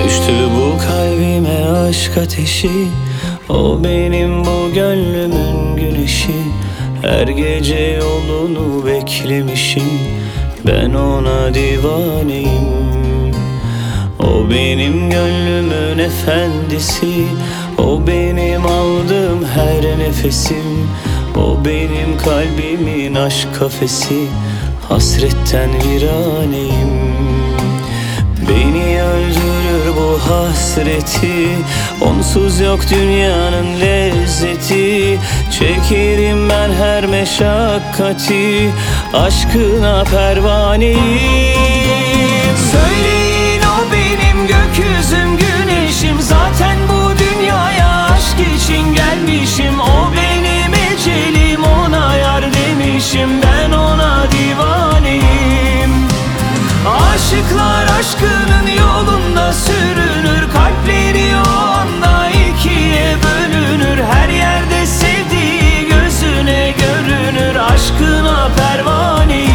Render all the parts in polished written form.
Düştü bu kalbime aşk ateşi, o benim bu gönlümün güneşi. Her gece yolunu beklemişim, ben ona divaneyim. O benim gönlümün efendisi, o benim aldığım her nefesim. O benim kalbimin aşk kafesi, hasretten viraneyim. Beni öldürür bu hasreti, onsuz yok dünyanın lezzeti. Çekerim ben her meşakkati, aşkına pervaneyim. Söyleyin o benim gökyüzüm güneşim, zaten bu dünyaya aşk için gelmişim. O benim ecelim, ona yar demişim, ben ona divaneyim. Aşıklar aşkının yolunda sürünür, kalpleri o anda ikiye bölünür. Her yerde sevdiği gözüne görünür, aşkına pervaneyim.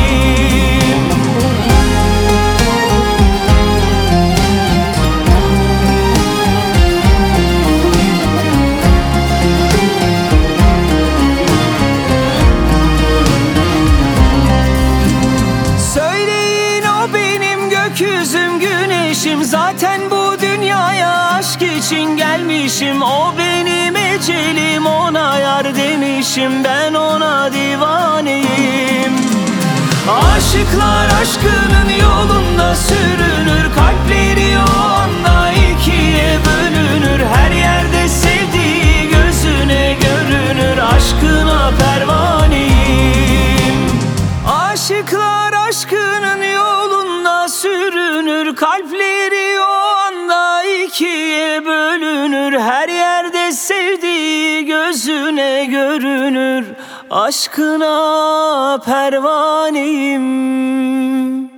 Gökyüzüm güneşim, zaten bu dünyaya aşk için gelmişim. O benim ecelim, ona yar demişim, ben ona divaneyim. Aşıklar aşkının yolunda sürünür, kalpleri o anda ikiye bölünür. Her yerde sevdiği gözüne görünür, aşkına pervaneyim. Aşıklar aşkının yolunda sürünür, kalpleri o anda ikiye bölünür. Her yerde sevdiği gözüne görünür, aşkına pervaneyim.